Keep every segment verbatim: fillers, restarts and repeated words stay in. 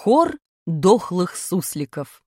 Хор дохлых сусликов.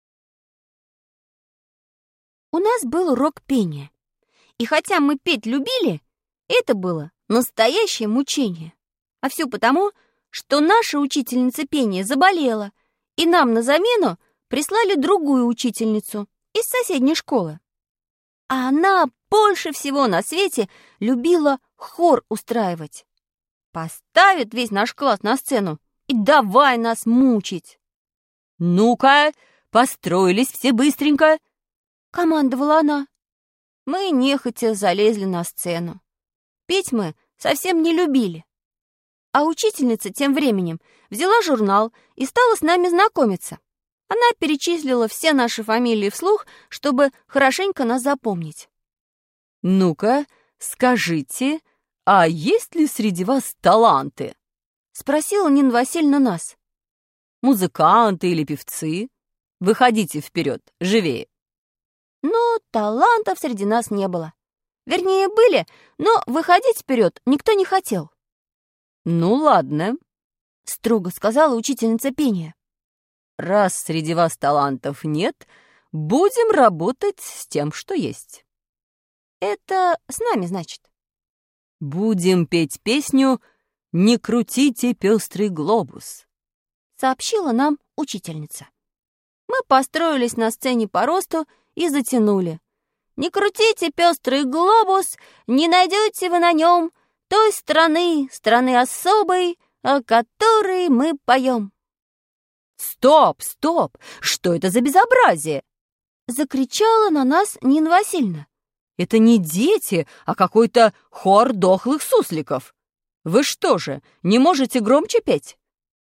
У нас был урок пения. И хотя мы петь любили, это было настоящее мучение. А все потому, что наша учительница пения заболела, и нам на замену прислали другую учительницу из соседней школы. А она больше всего на свете любила хор устраивать. Поставит весь наш класс на сцену и давай нас мучить. «Ну-ка, построились все быстренько!» — командовала она. Мы нехотя залезли на сцену. Петь мы совсем не любили. А учительница тем временем взяла журнал и стала с нами знакомиться. Она перечислила все наши фамилии вслух, чтобы хорошенько нас запомнить. «Ну-ка, скажите, а есть ли среди вас таланты?» — спросила Нина Васильевна нас. «Музыканты или певцы? Выходите вперед, живее!» Но талантов среди нас не было. Вернее, были, но выходить вперед никто не хотел. «Ну ладно», — строго сказала учительница пения. «Раз среди вас талантов нет, будем работать с тем, что есть». «Это с нами, значит?» «Будем петь песню «Не крутите пестрый глобус», — сообщила нам учительница. Мы построились на сцене по росту и затянули. «Не крутите пестрый глобус, не найдете вы на нем той страны, страны особой, о которой мы поем». «Стоп, стоп! Что это за безобразие?» — закричала на нас Нина Васильевна. «Это не дети, а какой-то хор дохлых сусликов. Вы что же, не можете громче петь?»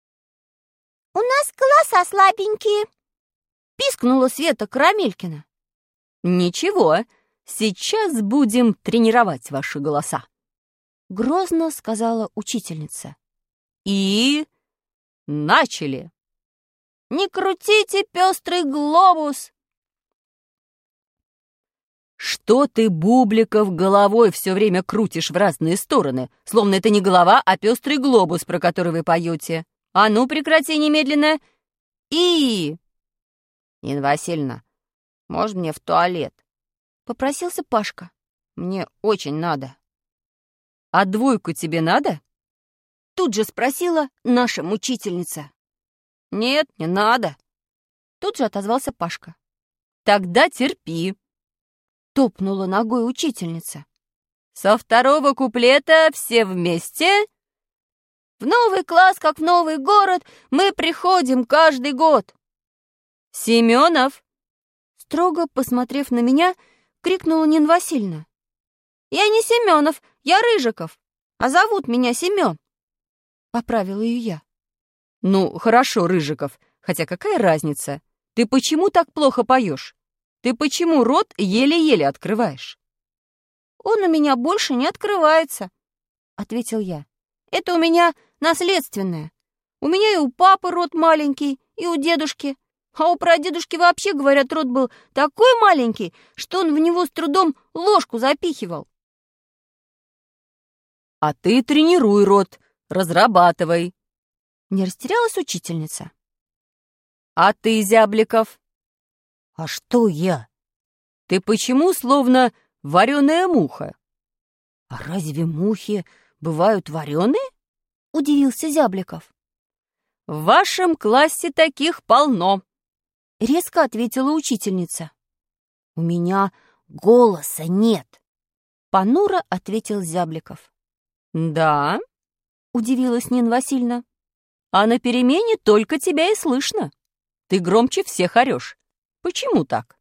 «У нас голоса слабенькие», — пискнула Света Карамелькина. «Ничего, сейчас будем тренировать ваши голоса», — грозно сказала учительница. «И начали!» «Не крутите пестрый глобус!» «Что ты, Бубликов, головой все время крутишь в разные стороны, словно это не голова, а пестрый глобус, про который вы поете? А ну, прекрати немедленно! И...» «Нина Васильевна, может, мне в туалет?» — попросился Пашка. «Мне очень надо». «А двойку тебе надо?» — тут же спросила наша мучительница. «Нет, не надо», — тут же отозвался Пашка. «Тогда терпи», — топнула ногой учительница. «Со второго куплета все вместе. В новый класс, как в новый город, мы приходим каждый год». «Семенов!» Строго посмотрев на меня, крикнула Нина Васильевна. «Я не Семенов, я Рыжиков, а зовут меня Семен», — поправила ее я. «Ну, хорошо, Рыжиков, хотя какая разница? Ты почему так плохо поешь? Ты почему рот еле-еле открываешь?» «Он у меня больше не открывается», — ответил я. «Это у меня наследственное. У меня и у папы рот маленький, и у дедушки. А у прадедушки вообще, говорят, рот был такой маленький, что он в него с трудом ложку запихивал». «А ты тренируй рот, разрабатывай». Не растерялась учительница. «А ты, Зябликов?» «А что я?» «Ты почему словно вареная муха?» «А разве мухи бывают вареные?» — удивился Зябликов. «В вашем классе таких полно», — резко ответила учительница. «У меня голоса нет», — понуро ответил Зябликов. «Да?» — удивилась Нина Васильевна. «А на перемене только тебя и слышно. Ты громче всех орешь. Почему так?»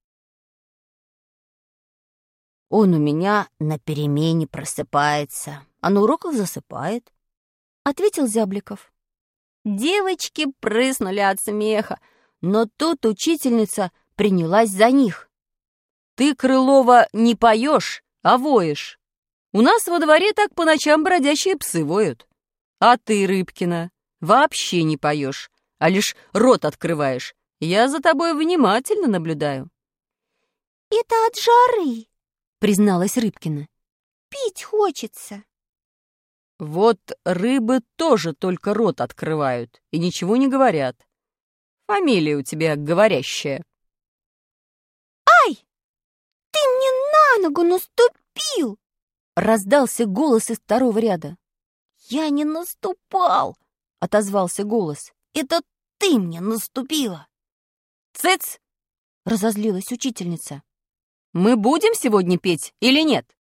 «Он у меня на перемене просыпается, а на уроках засыпает», — ответил Зябликов. Девочки прыснули от смеха, но тут учительница принялась за них. «Ты, Крылова, не поешь, а воешь. У нас во дворе так по ночам бродячие псы воют. А ты, Рыбкина, вообще не поешь, а лишь рот открываешь. Я за тобой внимательно наблюдаю». «Это от жары», — призналась Рыбкина. «Пить хочется». «Вот рыбы тоже только рот открывают и ничего не говорят. Фамилия у тебя говорящая. «Ай, ты мне на ногу наступил!» Раздался голос из второго ряда. «Я не наступал!» — отозвался голос. «Это ты мне наступила!» «Цыц!» — разозлилась учительница. Мы будем сегодня петь или нет?